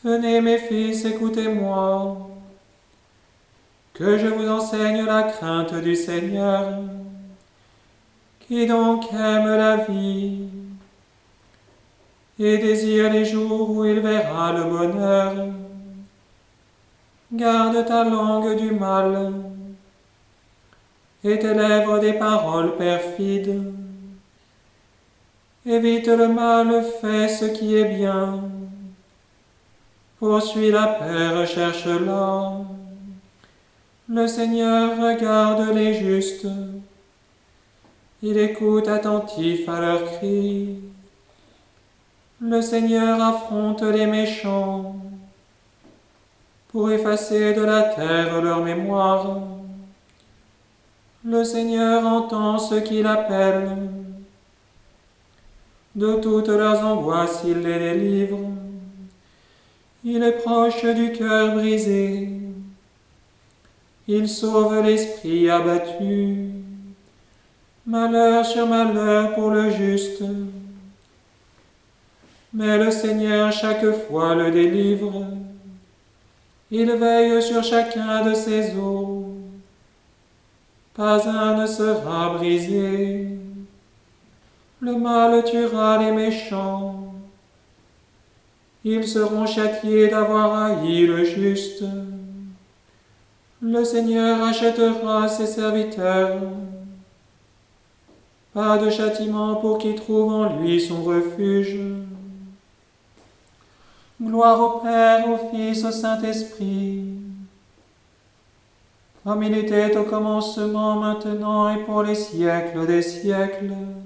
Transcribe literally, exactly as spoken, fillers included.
Venez mes fils, écoutez-moi, que je vous enseigne la crainte du Seigneur. Qui donc aime la vie et désire les jours où il verra le bonheur? Garde ta langue du mal et tes lèvres des paroles perfides. Évite le mal, fais ce qui est bien. Poursuis la paix, recherche-la. Le Seigneur regarde les justes. Il écoute attentif à leurs cris. Le Seigneur affronte les méchants pour effacer de la terre leur mémoire. Le Seigneur entend ceux qui l'appellent. De toutes leurs angoisses, il les délivre. Il est proche du cœur brisé. Il sauve l'esprit abattu. Malheur sur malheur pour le juste. Mais le Seigneur chaque fois le délivre. Il veille sur chacun de ses os. Pas un ne sera brisé. Le mal tuera les méchants. Ils seront châtiés d'avoir haï le juste. Le Seigneur rachètera ses serviteurs. Pas de châtiment pour qui trouve en lui son refuge. Gloire au Père, au Fils, au Saint-Esprit, comme il était au commencement, maintenant et pour les siècles des siècles.